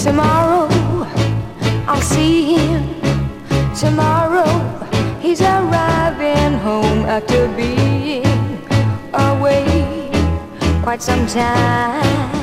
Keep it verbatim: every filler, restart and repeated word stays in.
Tomorrow I'll see him. Tomorrow he's arriving home after being away quite some time.